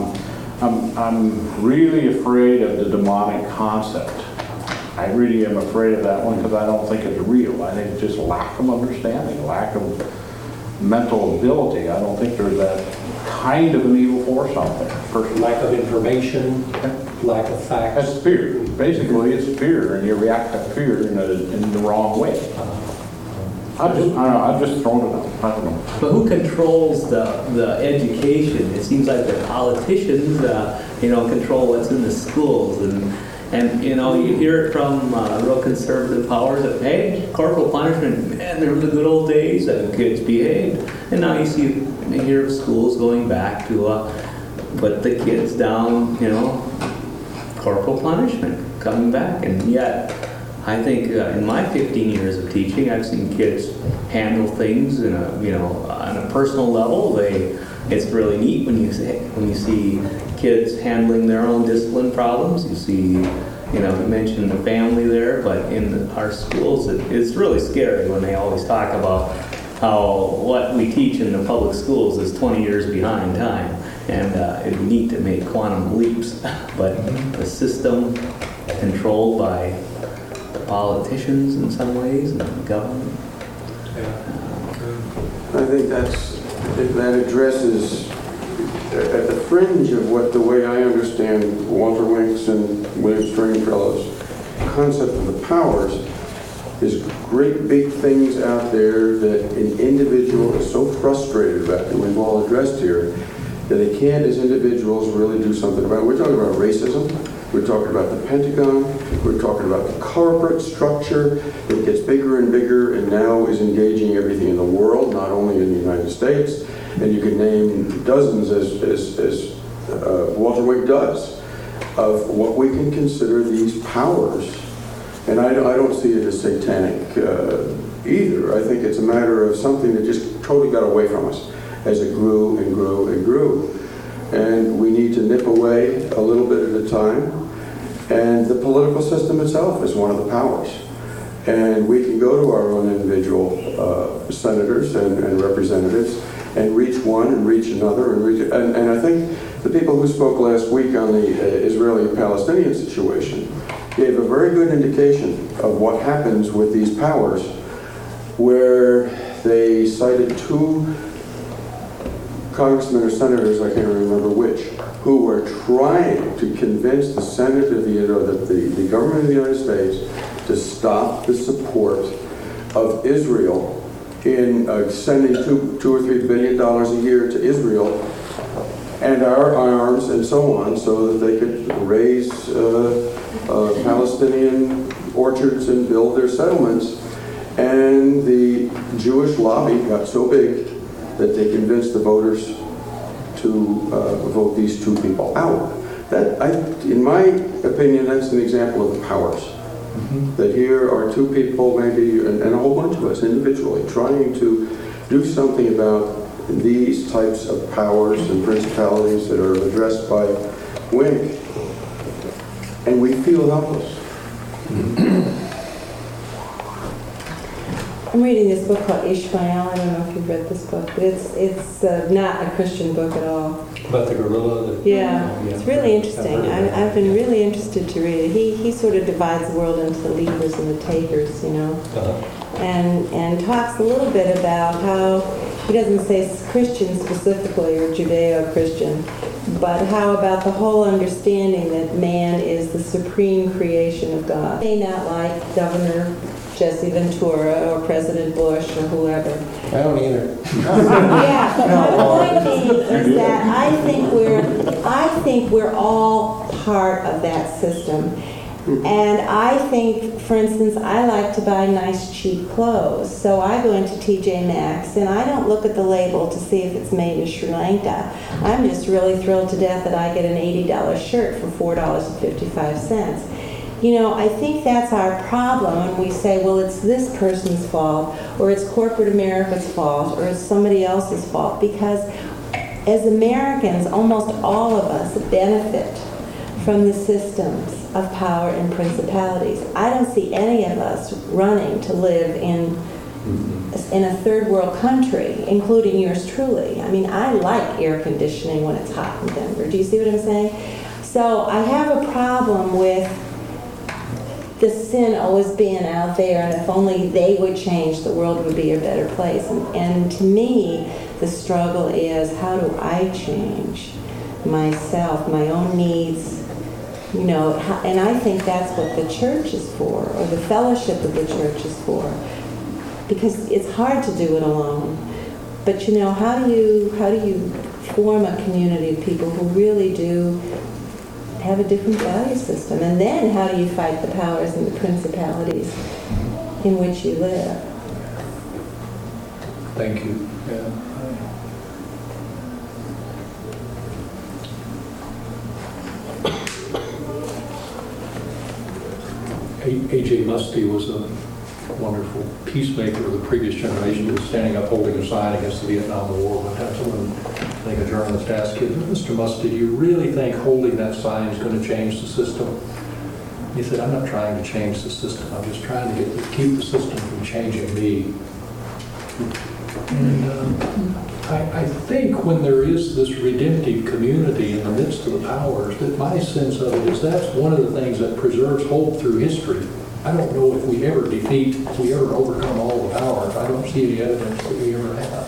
I'm really afraid of the demonic concept. I really am afraid of that one because I don't think it's real. I think it's just lack of understanding, lack of mental ability. I don't think there's that kind of an evil force out there. Lack of information, lack of facts. That's fear. Basically, it's fear, and you react to fear in the wrong way. I've just thrown it out. I don't know. But who controls the education? It seems like the politicians, control what's in the schools, and you hear it from real conservative powers that, hey, corporal punishment, man, there were the good old days that kids behaved, and now you hear of schools going back to put the kids down, corporal punishment coming back, and yet. I think in my 15 years of teaching, I've seen kids handle things on a personal level. It's really neat when you see kids handling their own discipline problems. You see, you mentioned the family there, but in our schools, it's really scary when they always talk about how what we teach in the public schools is 20 years behind time, and it'd be neat to make quantum leaps, but the system controlled by the politicians in some ways and the government. I think that addresses at the fringe of what the way I understand Walter Wink's and William Stringfellow's concept of the powers is great big things out there that an individual is so frustrated about, that we've all addressed here, that they can't as individuals really do something about it. We're talking about racism, we're talking about the Pentagon, we're talking about the corporate structure that gets bigger and bigger and now is engaging everything in the world, not only in the United States. And you can name dozens, as Walter Wink does, of what we can consider these powers. And I don't see it as satanic either. I think it's a matter of something that just totally got away from us as it grew and grew and grew. And we need to nip away a little bit at a time. And the political system itself is one of the powers. And we can go to our own individual senators and representatives and reach one and reach another and I think the people who spoke last week on the Israeli-Palestinian situation gave a very good indication of what happens with these powers, where they cited two congressmen or senators, I can't remember which, who were trying to convince the Senate of the government of the United States to stop the support of Israel in sending $2 or $3 billion a year to Israel and our arms and so on, so that they could raise Palestinian orchards and build their settlements. And the Jewish lobby got so big that they convinced the voters to vote these two people out. In my opinion, that's an example of the powers. That here are two people, maybe, and a whole bunch of us individually, trying to do something about these types of powers and principalities that are addressed by Wink, and we feel helpless. I'm reading this book called Ishmael. I don't know if you've read this book, but it's not a Christian book at all. About the gorilla? Yeah, it's really interesting. I've been really interested to read it. He sort of divides the world into the leaders and the takers, you know, and talks a little bit about how, he doesn't say Christian specifically or Judeo-Christian, but how about the whole understanding that man is the supreme creation of God. May not like Governor Jesse Ventura or President Bush or whoever. I don't either. Yeah, but my point is that I think we're all part of that system. And I think, for instance, I like to buy nice cheap clothes. So I go into TJ Maxx and I don't look at the label to see if it's made in Sri Lanka. I'm just really thrilled to death that I get an $80 shirt for $4.55. You know, I think that's our problem when we say, well, it's this person's fault, or it's corporate America's fault, or it's somebody else's fault, because as Americans, almost all of us benefit from the systems of power and principalities. I don't see any of us running to live in a third world country, including yours truly. I mean, I like air conditioning when it's hot in Denver. Do you see what I'm saying? So I have a problem with the sin always being out there, and if only they would change, the world would be a better place. And to me, the struggle is, how do I change myself, my own needs, you know, and I think that's what the church is for, or the fellowship of the church is for, because it's hard to do it alone. But you know, how do you form a community of people who really do have a different value system? And then how do you fight the powers and the principalities in which you live? Thank you. Yeah. A.J. Musty was a wonderful peacemaker of the previous generation. He was standing up holding a sign against the Vietnam War. One time someone, I think a journalist asked him, Mr. Musty, do you really think holding that sign is going to change the system? He said, I'm not trying to change the system. I'm just trying to keep the system from changing me. And I think when there is this redemptive community in the midst of the powers, that my sense of it is that's one of the things that preserves hope through history. I don't know if we ever overcome all the powers. I don't see any evidence that we ever have.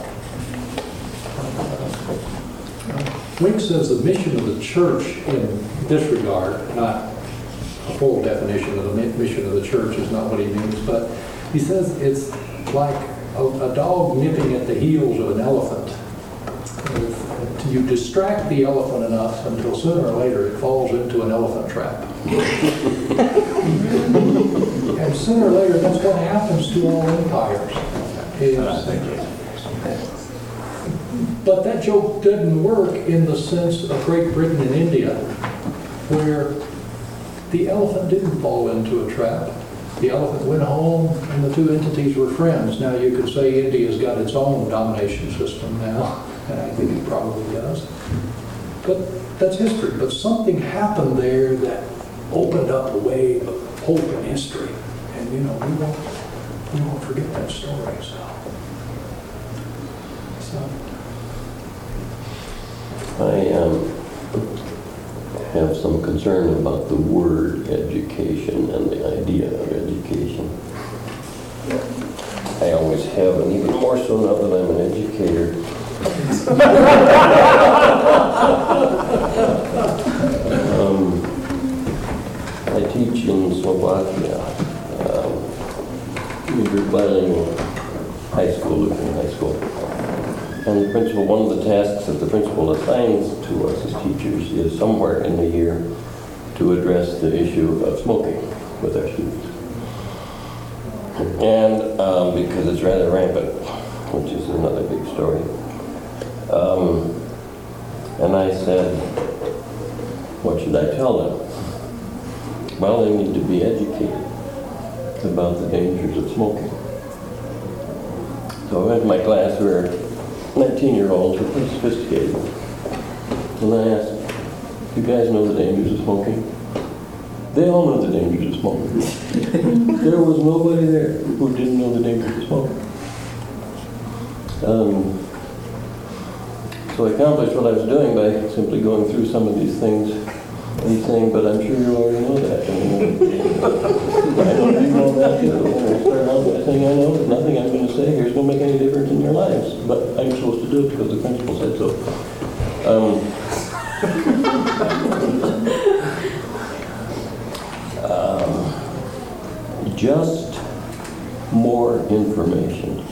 Wink says the mission of the church in this regard, not a full definition of the mission of the church is not what he means, but he says it's like a dog nipping at the heels of an elephant. You distract the elephant enough until sooner or later it falls into an elephant trap. And sooner or later that's what happens to all empires. But that joke doesn't work in the sense of Great Britain and India, where the elephant didn't fall into a trap. The elephant went home and the two entities were friends. Now you could say India's got its own domination system now, and I think it probably does. But that's history. But something happened there that opened up a wave of hope in history. And we won't forget that story. So. I have some concern about the word education and the idea of education. I always have, and even more so now that I'm an educator. I teach in Slovakia, bilingual high school, Lutheran high school. And the principal, one of the tasks that the principal assigns to us as teachers is somewhere in the year to address the issue of smoking with our students. And because it's rather rampant, which is another big story. And I said, what should I tell them? Well, they need to be educated about the dangers of smoking. So I went to my class where 19-year-olds were pretty sophisticated. And I asked, do you guys know the dangers of smoking? They all know the dangers of smoking. There was nobody there who didn't know the dangers of smoking. So I accomplished what I was doing by simply going through some of these things and saying, but I'm sure you already know that. And I don't even know that too. And I started out by saying, I know that nothing I'm going to say here is going to make any difference in your lives, but I'm supposed to do it because the principal said so. Just more information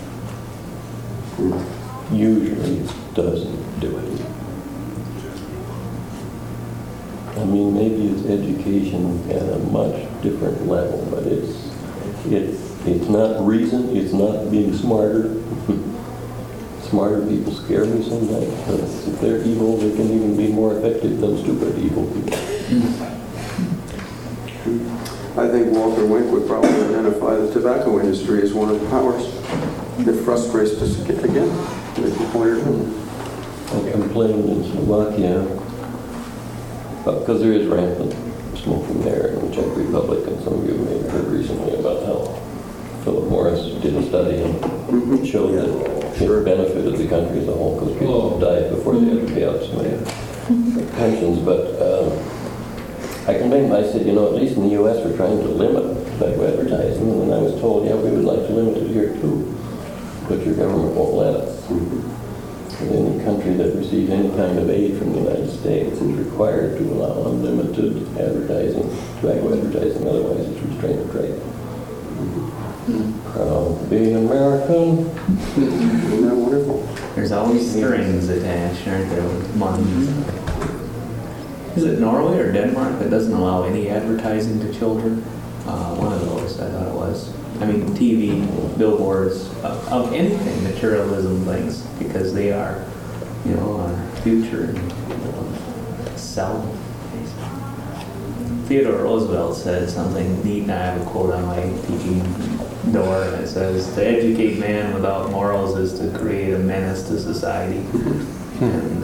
usually doesn't do it. I mean, maybe it's education at a much different level, but it's not reason, it's not being smarter. Smarter people scare me sometimes, because if they're evil, they can even be more effective than stupid evil people. I think Walter Wink would probably identify the tobacco industry as one of the powers that frustrates us again. As you pointed out. I complained in Slovakia, because there is rampant smoking there in the Czech Republic, and some of you may have heard recently about how Philip Morris did a study and showed that it benefited the country as a whole, because people died before they had to pay out so many pensions. But I complained, I said, at least in the U.S. we're trying to limit tobacco advertising, and I was told, yeah, we would like to limit it here too, but your government won't let us. Any country that receives any kind of aid from the United States is required to allow unlimited advertising, tobacco advertising, otherwise it's restraint of trade. Proud to be American. Isn't that wonderful? There's always strings attached, aren't there, with money? Is it Norway or Denmark that doesn't allow any advertising to children? One of those, I thought it was. I mean, TV, billboards, of anything, materialism things, because they are, our future and sell them. Theodore Roosevelt said something neat, and I have a quote on my teaching door, and it says, to educate man without morals is to create a menace to society. And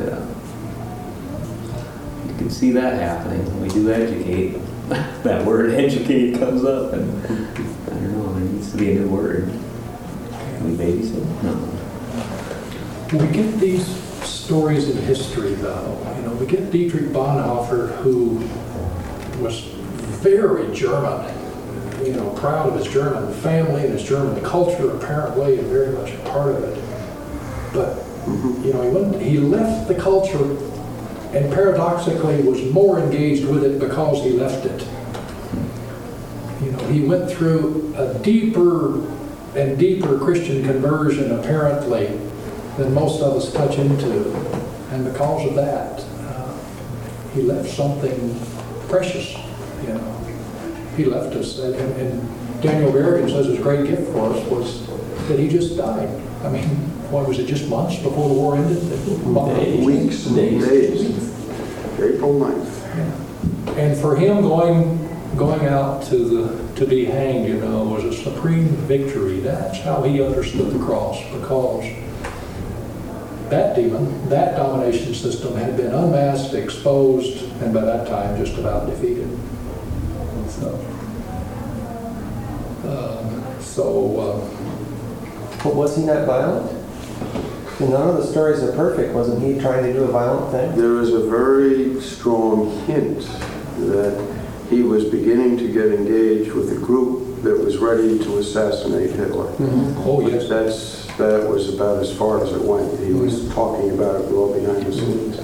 you can see that happening when we do educate. That word educate comes up, and I don't know, there needs to be a new word. Can we babysit? No. We get these stories in history, though. We get Dietrich Bonhoeffer, who was very German, proud of his German family and his German culture, apparently, and very much a part of it. But, he left the culture and paradoxically was more engaged with it because he left it. He went through a deeper and deeper Christian conversion, apparently, than most of us touch into. And because of that, he left something precious, He left us. And Daniel Berrigan says his great gift for us was that he just died. I mean, what was it, just months before the war ended? Weeks and days. April 9th. Yeah. And for him going out to be hanged, was a supreme victory. That's how he understood the cross, because that demon, that domination system had been unmasked, exposed, and by that time just about defeated. But was he not violent? None of the stories are perfect. Wasn't he trying to do a violent thing? There is a very strong hint that he was beginning to get engaged with a group that was ready to assassinate Hitler. Mm-hmm. Oh, yes. That was about as far as it went. He was talking about it well behind the scenes.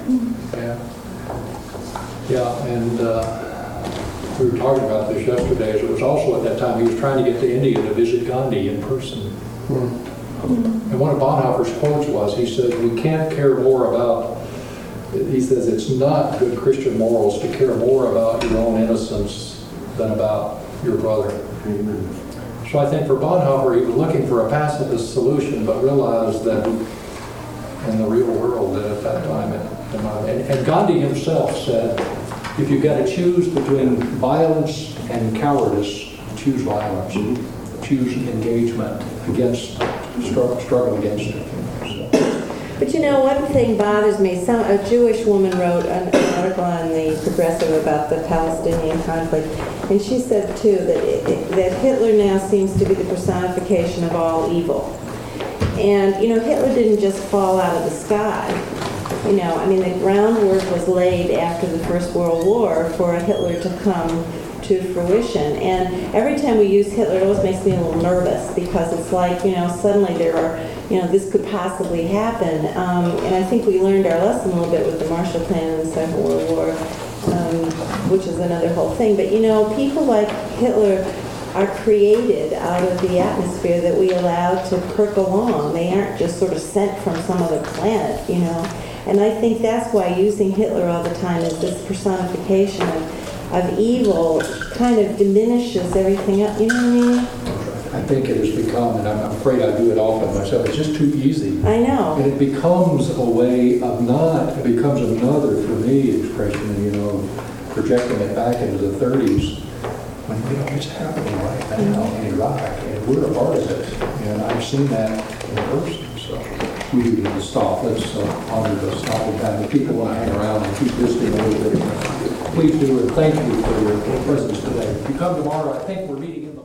Yeah, and we were talking about this yesterday. It was also at that time he was trying to get to India to visit Gandhi in person. And one of Bonhoeffer's quotes was, he said, we can't care more about, he says, it's not good Christian morals to care more about your own innocence than about your brother. Amen. So I think for Bonhoeffer, he was looking for a pacifist solution, but realized that in the real world that at that time, and Gandhi himself said, if you've got to choose between violence and cowardice, choose violence. Choose engagement against, struggle against it. But one thing bothers me. A Jewish woman wrote an article on the Progressive about the Palestinian conflict, and she said too that Hitler now seems to be the personification of all evil. And Hitler didn't just fall out of the sky. The groundwork was laid after the First World War for Hitler to come to fruition. And every time we use Hitler, it always makes me a little nervous, because it's like, suddenly there are, this could possibly happen. And I think we learned our lesson a little bit with the Marshall Plan in the Second World War, which is another whole thing. But, people like Hitler are created out of the atmosphere that we allow to perk along. They aren't just sort of sent from some other planet, And I think that's why using Hitler all the time as this personification of evil kind of diminishes everything else. You know what I mean? I think it has become, and I'm afraid I do it often myself, it's just too easy. I know. And it becomes a way of it becomes another, for me, expression, projecting it back into the 30s, when, it's happening right now in Iraq, and we're a part of it. And I've seen that in person, so we do need to stop. Let's honor the stopping time. The people want to hang around and keep listening a little bit. Please do, and thank you for your presence today. If you come tomorrow, I think we're meeting in the